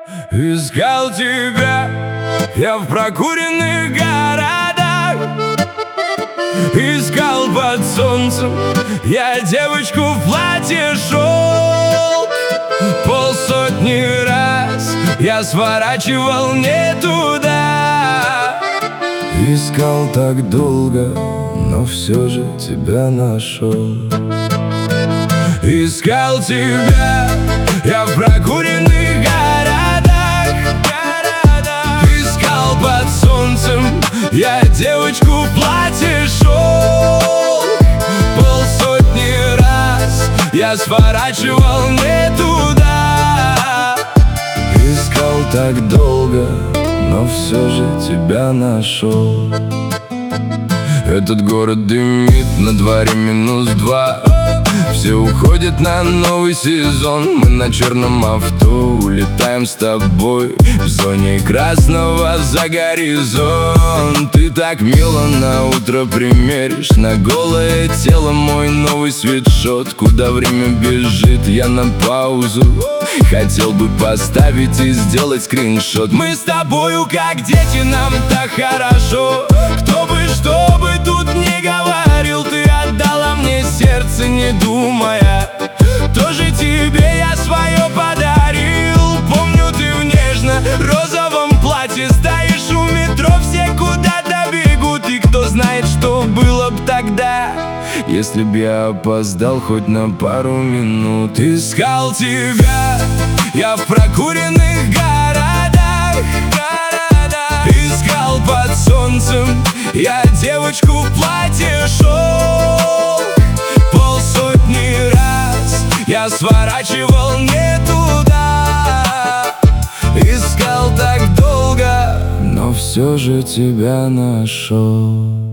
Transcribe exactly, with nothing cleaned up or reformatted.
Искал тебя я в прокуренных городах, искал под солнцем я девочку в платье шел. Полсотни раз я сворачивал не туда. Искал так долго, но все же тебя нашел. Искал тебя я в прокуренных городах, городах. Искал под солнцем я девочку в платье шел. Полсотни раз я сворачивал не туда. Искал так долго, но все же тебя нашел. Этот город дымит, на дворе минус два. Все уходят на новый сезон. Мы на черном авто улетаем с тобой в зоне красного за горизонт. Ты так мило на утро примеришь на голое тело мой новый свитшот. Куда время бежит, я на паузу хотел бы поставить и сделать скриншот. Мы с тобою как дети, нам так хорошо. Кто бы, что бы тут не говорил, ты отдала мне сердце, не думая. Тоже тебе я свое подарил. Помню, ты в нежно-розовом платье стоишь у метро, все куда-то бегут. И кто знает, что было б тогда, если б я опоздал хоть на пару минут. Искал тебя я в прокуренных городах, городах. Искал под солнцем я девочку в платье шел. Полсотни раз я сворачивал не туда. Искал так долго, но все же тебя нашел.